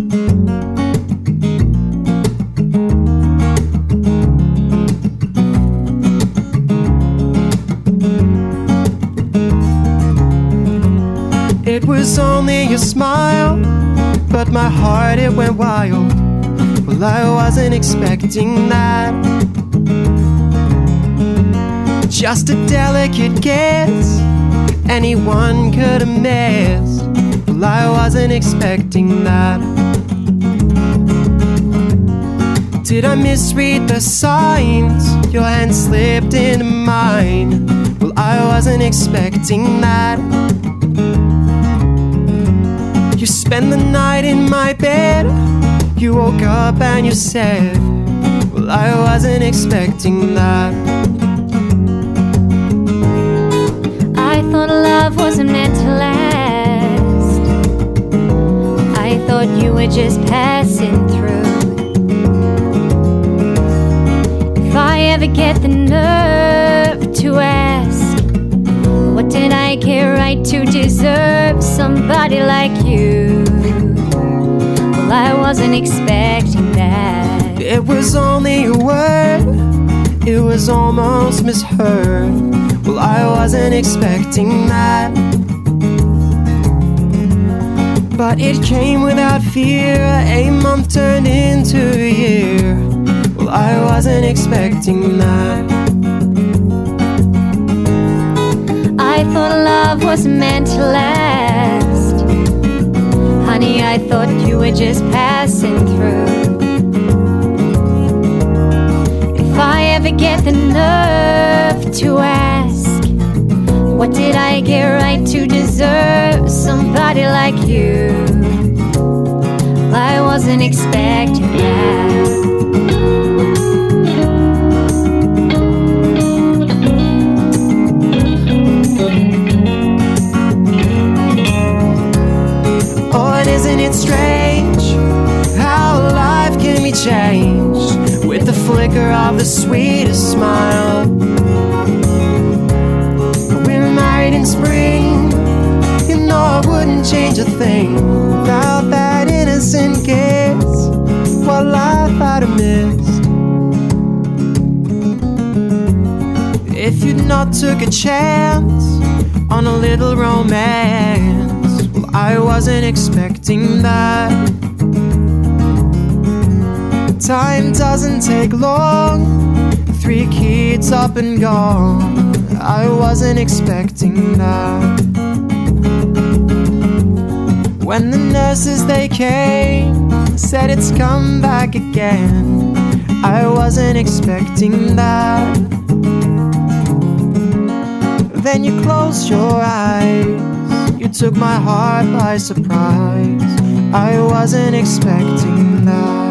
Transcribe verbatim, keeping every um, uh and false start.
It was only a smile, but my heart, it went wild. Well, I wasn't expecting that. Just a delicate kiss, anyone could have missed. Well, I wasn't expecting that. Did I misread the signs? Your hand slipped into mine. Well, I wasn't expecting that. You spent the night in my bed. You woke up and you said, well, I wasn't expecting that. I thought love wasn't meant to last. I thought you were just passing through. If I ever get the nerve to ask, what did I get right to deserve somebody like you? Well, I wasn't expecting that. It was only a word, it was almost misheard. Well, I wasn't expecting that. But it came without fear. A month turned into a year. Well, I wasn't expecting that. I thought love was meant to last. Honey, I thought you were just passing through. If I ever get the nerve to ask, what did I get right to deserve somebody like you? I wasn't expecting that. Isn't it strange how life can be changed with the flicker of the sweetest smile? We're married in spring. You know I wouldn't change a thing without that innocent kiss. What life I'd have missed if you'd not took a chance on a little romance. I wasn't expecting that. Time doesn't take long. Three kids up and gone. I wasn't expecting that. When the nurses they came, said it's come back again. I wasn't expecting that. Then you closed your eyes. You took my heart by surprise. I wasn't expecting that.